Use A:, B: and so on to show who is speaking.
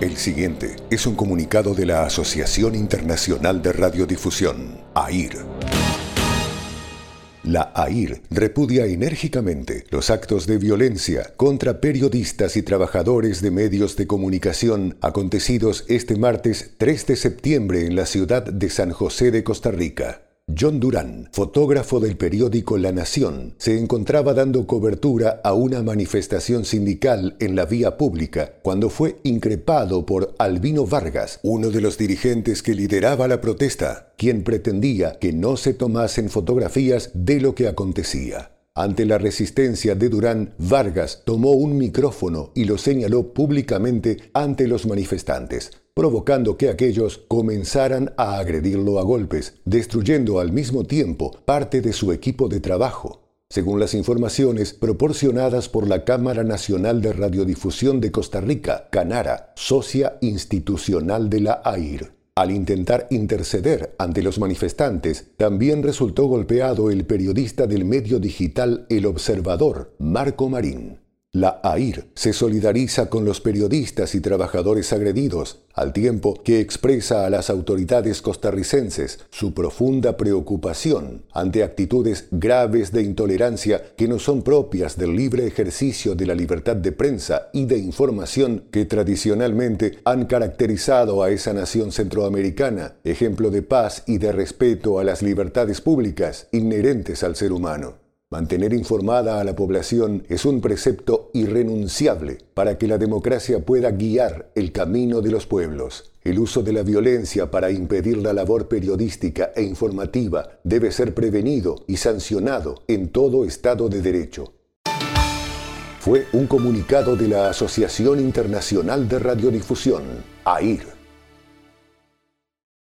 A: El siguiente es un comunicado de la Asociación Internacional de Radiodifusión, AIR. La AIR repudia enérgicamente los actos de violencia contra periodistas y trabajadores de medios de comunicación acontecidos este martes 3 de septiembre en la ciudad de San José de Costa Rica. John Durán, fotógrafo del periódico La Nación, se encontraba dando cobertura a una manifestación sindical en la vía pública cuando fue increpado por Albino Vargas, uno de los dirigentes que lideraba la protesta, quien pretendía que no se tomasen fotografías de lo que acontecía. Ante la resistencia de Durán, Vargas tomó un micrófono y lo señaló públicamente ante los manifestantes, provocando que aquellos comenzaran a agredirlo a golpes, destruyendo al mismo tiempo parte de su equipo de trabajo. Según las informaciones proporcionadas por la Cámara Nacional de Radiodifusión de Costa Rica, Canara, socia institucional de la AIR. Al intentar interceder ante los manifestantes, también resultó golpeado el periodista del medio digital El Observador, Marco Marín. La AIR se solidariza con los periodistas y trabajadores agredidos, al tiempo que expresa a las autoridades costarricenses su profunda preocupación ante actitudes graves de intolerancia que no son propias del libre ejercicio de la libertad de prensa y de información que tradicionalmente han caracterizado a esa nación centroamericana, ejemplo de paz y de respeto a las libertades públicas inherentes al ser humano. Mantener informada a la población es un precepto irrenunciable para que la democracia pueda guiar el camino de los pueblos. El uso de la violencia para impedir la labor periodística e informativa debe ser prevenido y sancionado en todo Estado de Derecho. Fue un comunicado de la Asociación Internacional de Radiodifusión, AIR.